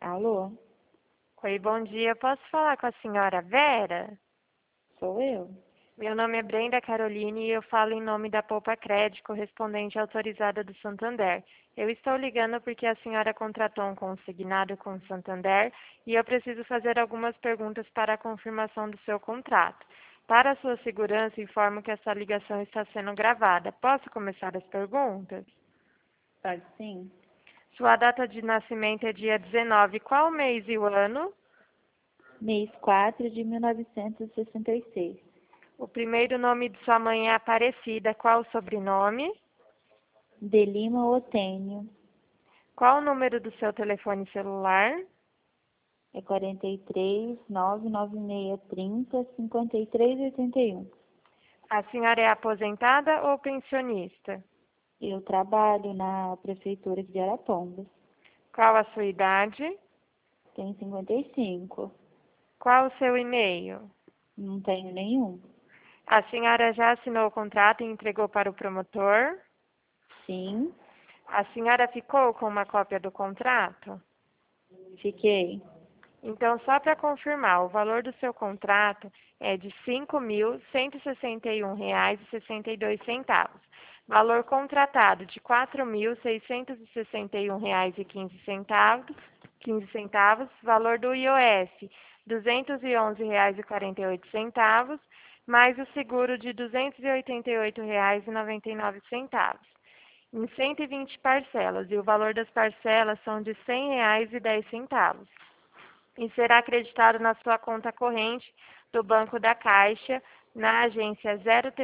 Alô, Oi, bom dia. Posso falar com a senhora Vera? sou eu. Meu nome é Brenda Caroline e eu falo em nome da Poupa Crédito, correspondente autorizada do Santander. Eu estou ligando porque a senhora contratou um consignado com o Santander e eu preciso fazer algumas perguntas para a confirmação do seu contrato. Para a sua segurança, informo que essa ligação está sendo gravada. Posso começar as perguntas? Pode sim? Sua data de nascimento é dia 19. Qual o mês e o ano? Mês 4 de 1966. O primeiro nome de sua mãe é Aparecida. Qual o sobrenome? De Lima Otênio. Qual o número do seu telefone celular? É 43 996 30 53 81. A senhora é aposentada ou pensionista? Eu trabalho na prefeitura de Arapongas. Qual a sua idade? Tenho 55. Qual o seu e-mail? Não tenho nenhum. A senhora já assinou o contrato e entregou para o promotor? Sim, A senhora ficou com uma cópia do contrato? fiquei. Então, só para confirmar, o valor do seu contrato é de R$ 5.161,62. Valor contratado de R$ 4.661,15. Valor do IOF, R$ 211,48, mais o seguro de R$ 288,99. Em 120 parcelas, e o valor das parcelas são de R$ 100,10. E será acreditado na sua conta corrente do Banco da Caixa, na agência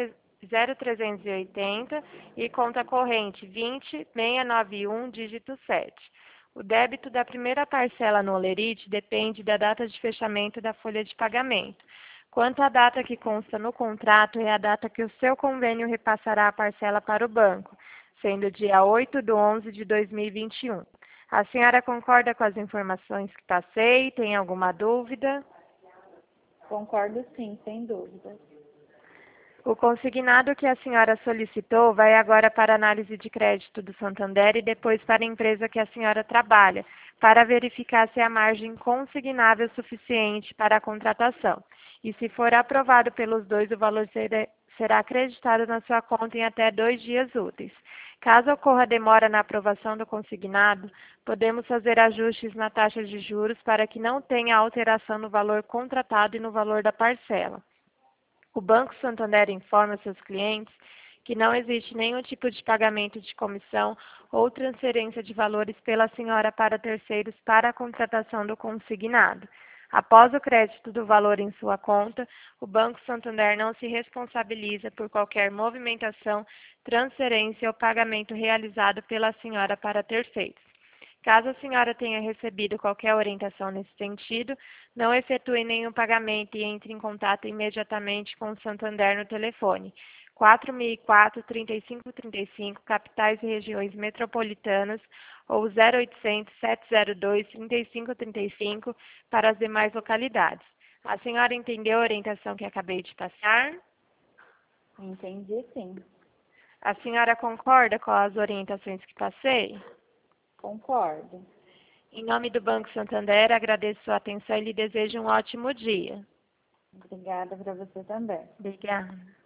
0380 e conta corrente 20691, dígito 7. O débito da primeira parcela no Olerite depende da data de fechamento da folha de pagamento. Quanto à data que consta no contrato, é a data que o seu convênio repassará a parcela para o banco, sendo dia 8/11/2021. A senhora concorda com as informações que passei? Tem alguma dúvida? Concordo sim, sem dúvida. O consignado que a senhora solicitou vai agora para a análise de crédito do Santander e depois para a empresa que a senhora trabalha, para verificar se há margem consignável suficiente para a contratação. E se for aprovado pelos dois, o valor será acreditado na sua conta em até 2 dias úteis. Caso ocorra demora na aprovação do consignado, podemos fazer ajustes na taxa de juros para que não tenha alteração no valor contratado e no valor da parcela. O Banco Santander informa seus clientes que não existe nenhum tipo de pagamento de comissão ou transferência de valores pela senhora para terceiros para a contratação do consignado. Após o crédito do valor em sua conta, o Banco Santander não se responsabiliza por qualquer movimentação, transferência ou pagamento realizado pela senhora para terceiros. Caso a senhora tenha recebido qualquer orientação nesse sentido, não efetue nenhum pagamento e entre em contato imediatamente com o Santander no telefone 4004-3535, capitais e regiões metropolitanas, ou 0800 702 3535 para as demais localidades. A senhora entendeu a orientação que acabei de passar? Entendi sim. A senhora concorda com as orientações que passei? Concordo. Em nome do Banco Santander, agradeço sua atenção e lhe desejo um ótimo dia. Obrigada para você também. Obrigada.